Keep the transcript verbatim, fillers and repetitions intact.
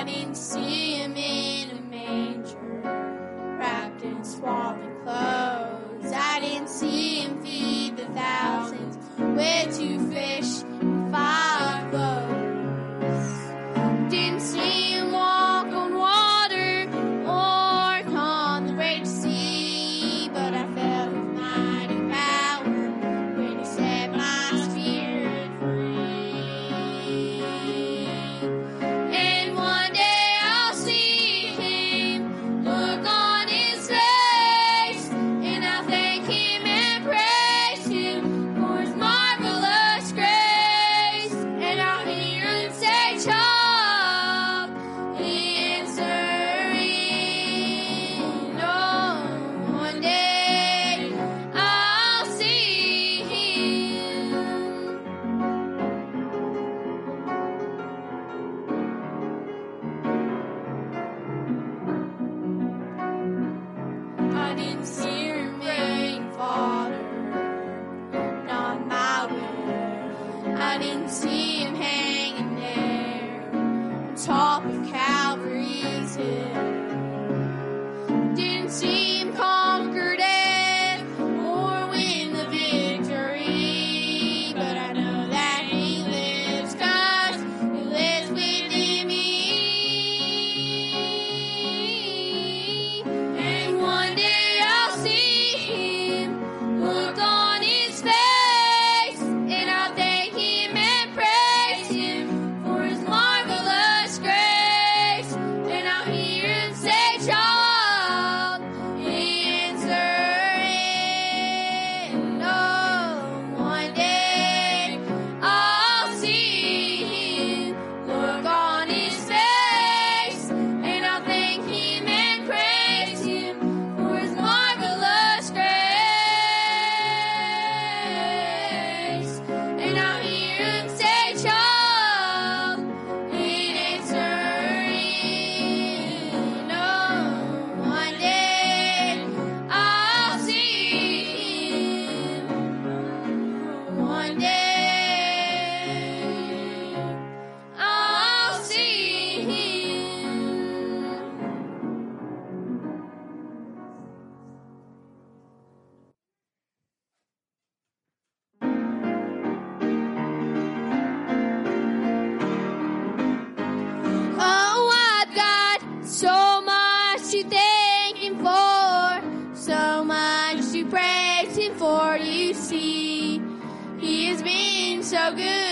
didn't see him in a manger, wrapped in swaddling clothes. I didn't see him feed the thousands with two fish and five loaves. Didn't see him walk on water or on the great sea, but I felt his mighty power when he set my spirit free. And one day I'll see him, look on his face, and I'll thank him and praise him for his marvelous grace. And I'll hear him say, "Child," answering, "Oh, one day I'll see him." I didn't see him rain fodder, not my will. I didn't see him hanging there on top of Calvary's hill. Didn't see him conquer death or win the victory, but I know that he lives 'cause he lives within me. And one day I'll see him, look on his face, and I'll thank him and praise him for his marvelous grace. And I'll hear him say, "Child," answering, "Oh, one day I'll see him, look on his face, and I'll thank him and praise him for his marvelous grace." And I'll hear him say, "Child," answering, "Oh, one day I'll see him, one day I'll see him." Oh, I've got so much to thank him for, so much to praise him for. You see, he has been so good